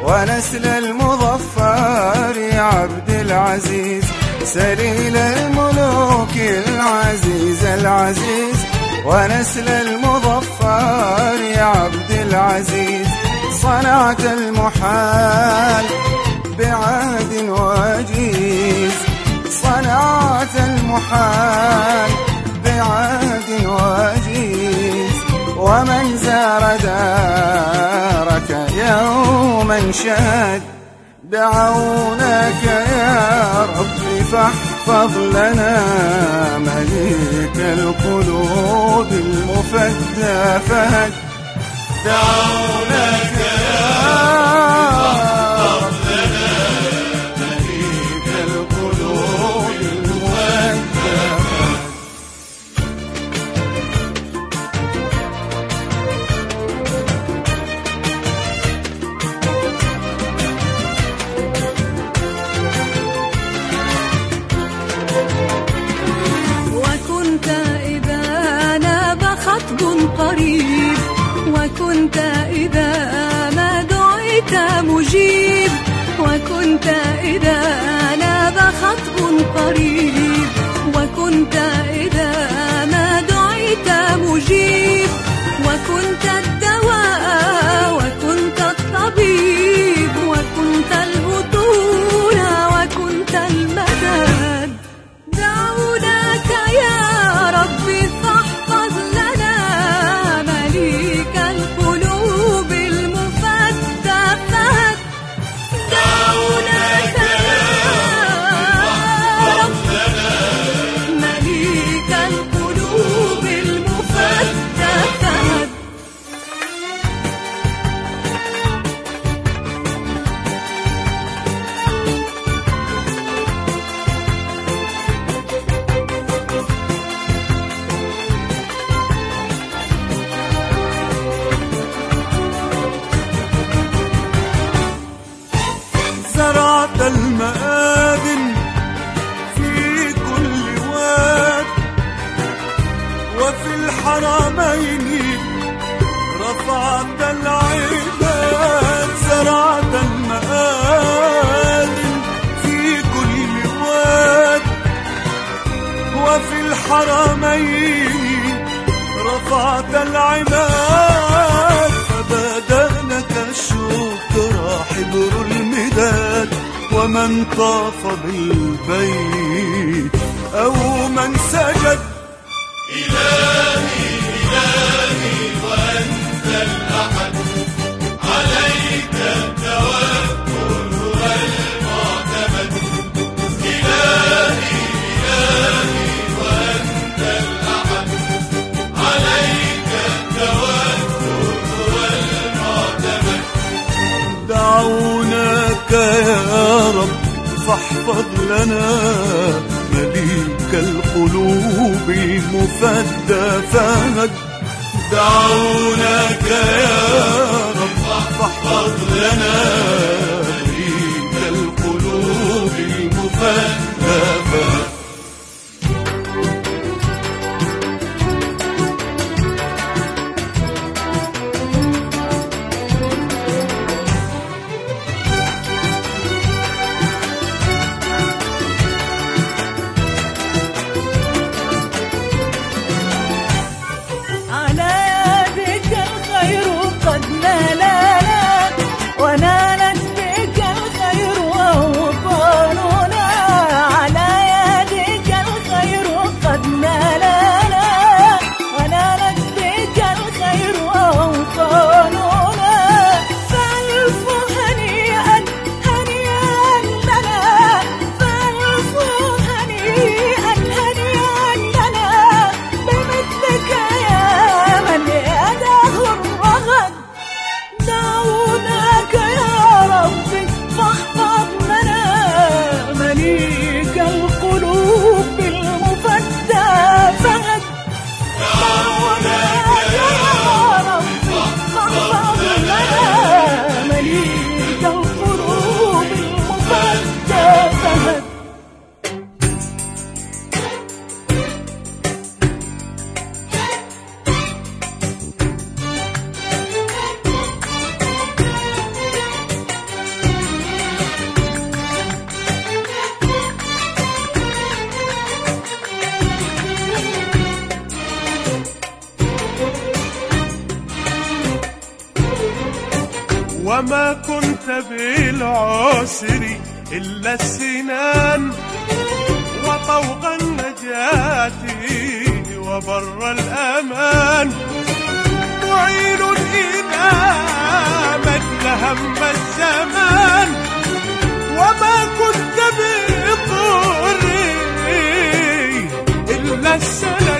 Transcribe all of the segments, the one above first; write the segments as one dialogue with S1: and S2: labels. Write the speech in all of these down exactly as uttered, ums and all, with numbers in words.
S1: ونسل المظفر يا عبد العزيز، سليل الملوك العزيز العزيز، ونسل المظفر يا عبد العزيز. صنعت المحال بعهد وجيز، صنعت المحال بعهد وجيز. ومن زار دارك يوما شهد، دعوناك يا رب فاحفظ لنا مليك القلوب المفدى فهد. دعوناك يا رب مليك القلوب المفدى فهد.
S2: وكنت إذا ناب خطب قريب، وكنت إذا ما دعيت مجيب، وكنت إذا ناب خطب قريب، وكنت إذا ما دعيت مجيب. وكنت الدواء وكنت الطبيب، وكنت البطول وكنت المدد. دعوناك يا ربي فاحفظ لنا مليك القلوب المفدى فهد. دعوناك يا رب مليك القلوب المفدى فهد.
S1: زرعت المآذن في كل واد، وفي الحرمين رفعت العباد. زرعت المآذن في كل واد، وفي الحرمين رفعت العباد. فبدأنا كالشكر حبر المداد، ومن طاف بالبيت أو من سجد.
S3: إلهي إلهي وأنت الأحد، عليك التوكل والمعتمد. إلهي إلهي وأنت الأحد، عليك التوكل والمعتمد.
S1: دعوناك يا رب فاحفظ لنا مليك القلوب المفدى فهد. دعوناك يا رب فاحفظ لنا مليك القلوب المفدى فهد.
S2: ونالت بك الخير وأوطاننا،
S1: وما كنت بالعسر إلا السنان، وطوق النجاة وبر الأمان، معين إذا مثل هم الزمان، وما كنت بضري إلا السند.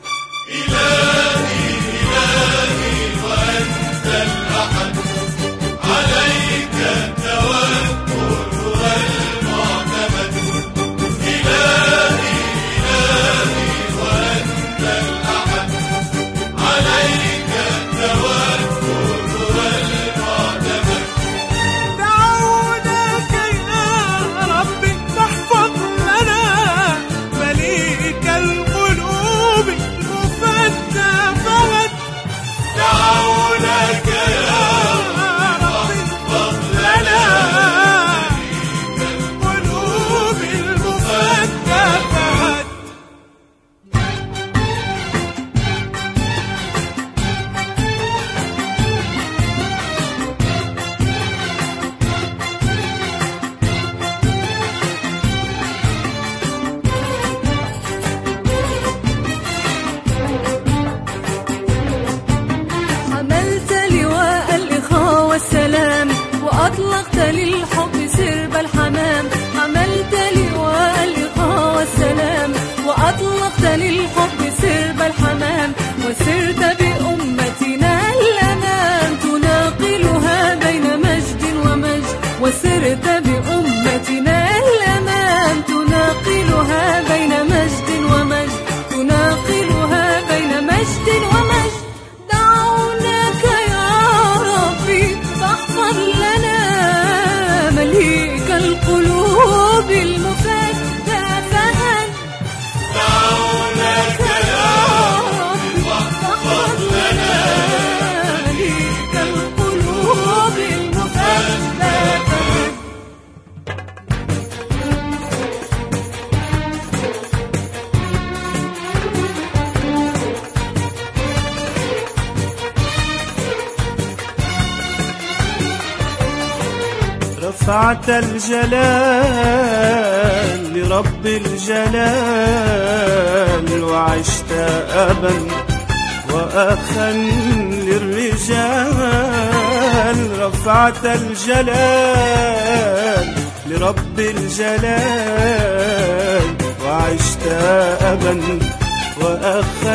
S3: إلهي إلهي وأنت الأحد، عليك التوكل والمعتمد. إلهي إلهي وأنت الأحد، عليك التوكل والمعتمد.
S1: دعوناك يا ربي فاحفظ لنا مليك القلوب المفتى فهد.
S3: دعوناك يا
S1: ربي
S3: فاحفظ لنا
S1: القلوب المفتى فهد.
S2: حملت لواء الإخاء والسلام، وأطلقت للحب سرب الحمام. حملت لواء الإخاء والسلام، وأطلقت للحب سرب الحمام. وسرت بأمتنا الأمام، تناقلها بين مجد ومجد. وسرت بأمتنا الأمام، تناقلها بين مجد ومجد. تناقلها بين مجد ومجد. دعوناك يا ربي فاحفظ لنا مليك القلوب المفتى فهد.
S3: دعوناك
S2: يا ربي فاحفظ لنا مليك القلوب المفتى فهد.
S1: رفعت الجلال لرب الجلال، وعشت أبا وأخا للرجال. رفعت الجلال لرب الجلال، وعشت أبا وأخا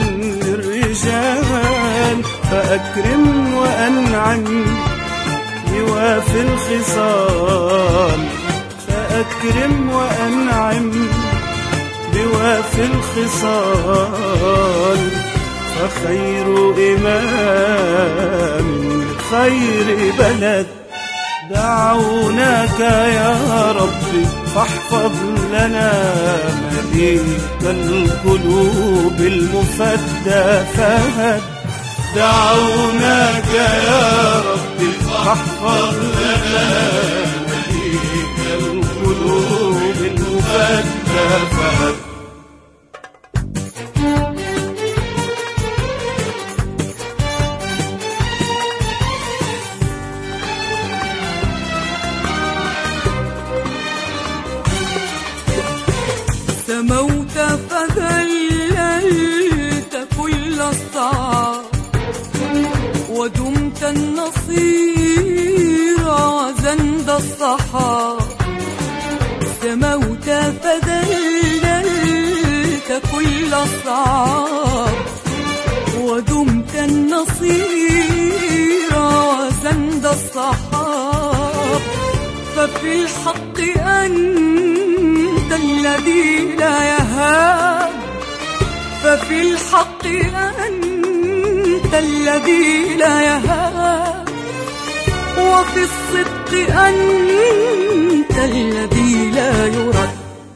S1: للرجال. فأكرم وأنعم يوافي الخصال، فأكرم وأنعم بوافي الخصال. فخير إمام خير بلد. دعوناك يا ربي فاحفظ لنا مليك القلوب المفتى فهد. دعوناك يا ربي فاحفظ لنا مليك القلوب المفتى فهد.
S2: سموت فذللت كل الصعاب، ودمت النصير وزند الصحاب. سموت فذللت كل الصعاب، ودمت النصير وزند الصحاب. ففي الحق أنت الذي لا يهاب. ففي الحق أنت الذي لا يهاب، وفي الصدق أنت الذي لا يرد.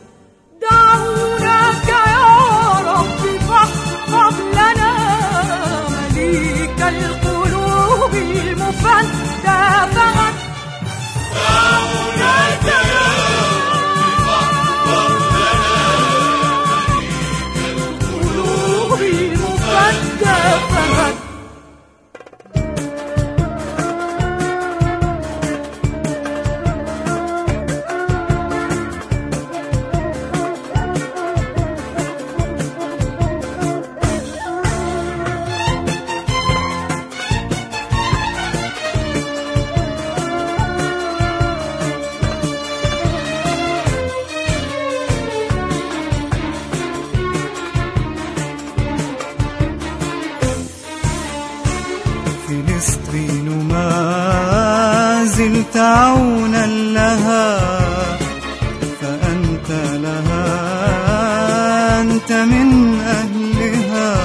S2: دعوناك يا رب فاحفظ لنا مليك القلوب المفتى فهد.
S3: دعوناك يا رب فاحفظ لنا مليك القلوب
S2: المفتى فهد.
S4: عونا لها فأنت لها، أنت من أهلها.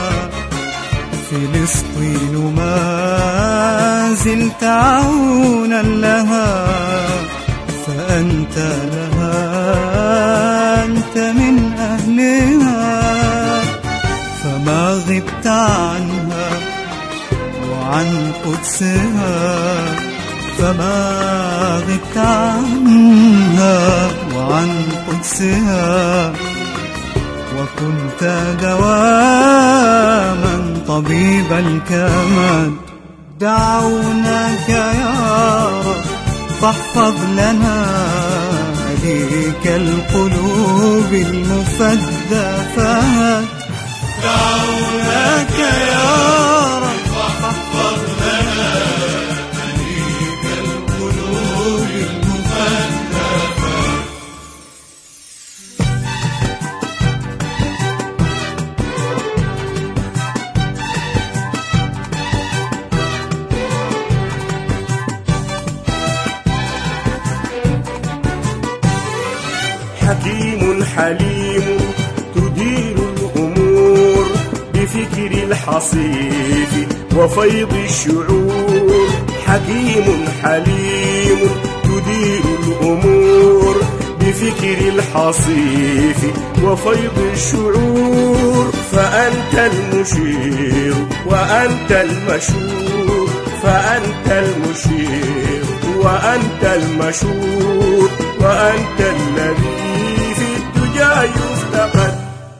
S4: فلسطين ما زلت عونا لها فأنت لها، أنت من أهلها. فما غبت عنها وعن قدسها، فما غبت عنها وعن قدسها. وكنت دواما طبيب الكمال. دعوناك يا رب فاحفظ لنا مليك القلوب المفدفات. دعوناك يا رب فاحفظ لنا مليك القلوب المفدفات.
S1: حكيم حليم تدير الأمور بفكر الحصيف وفيض الشعور. حكيم حليم تدير الأمور بفكر الحصيف وفيض الشعور. فأنت المشير وأنت المشور، فأنت المشير وأنت المشور، وأنت الذي في الدجى يفتقد.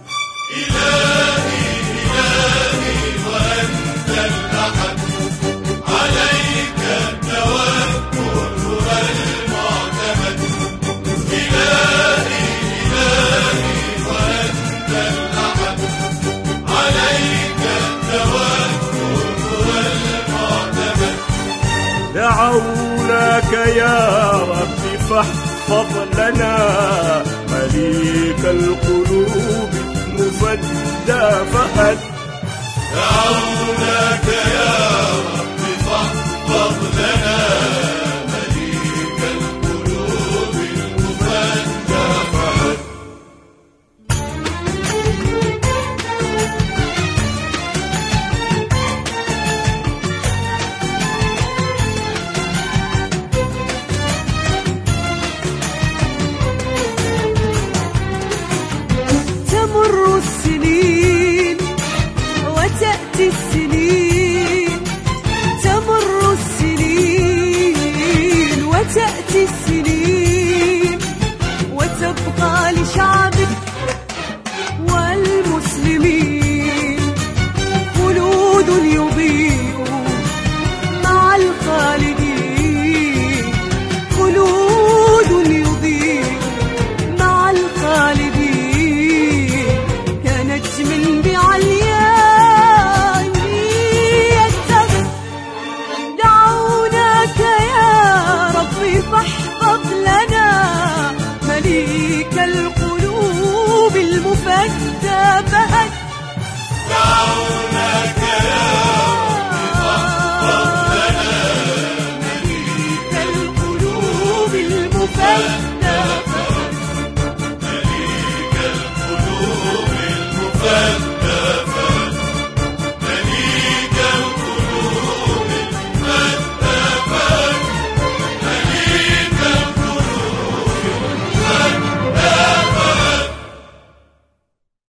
S3: إلهي إلهي وأنت الأحد، عليك التوكل والمعتمد. إلهي إلهي وأنت الأحد، عليك التوكل والمعتمد.
S1: دعوناك يا رب فاحفظ لنا مليك القلوب المفدى فهد.
S3: دعوناك يا رب فاحفظ لنا مليك القلوب المفدى فهد.
S2: تمر السنين وتأتي السنين، تمر السنين وتأتي السنين، وتبقى لشعبك والمسلمين خلود يضيء مع الخالدين، خلود يضيء مع الخالدين، كنجم بعلياء يتبع. دعوناك يا ربي فاحفظ لنا مليك القلوب المفدى فهد.